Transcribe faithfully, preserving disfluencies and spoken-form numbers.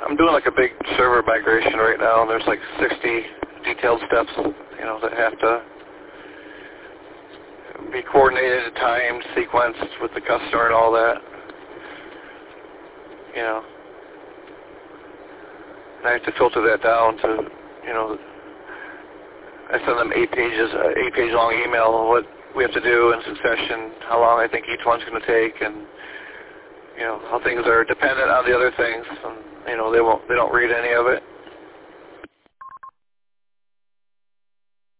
I'm doing like a big server migration right now, and there's like sixty detailed steps, you know, that have to be coordinated, timed, sequenced with the customer and all that. You know, and I have to filter that down to, you know, I send them eight pages, uh, eight page long email, what we have to do in succession, how long I think each one's going to take, and, you know, how things are dependent on the other things. And, you know, they won't, they don't read any of it.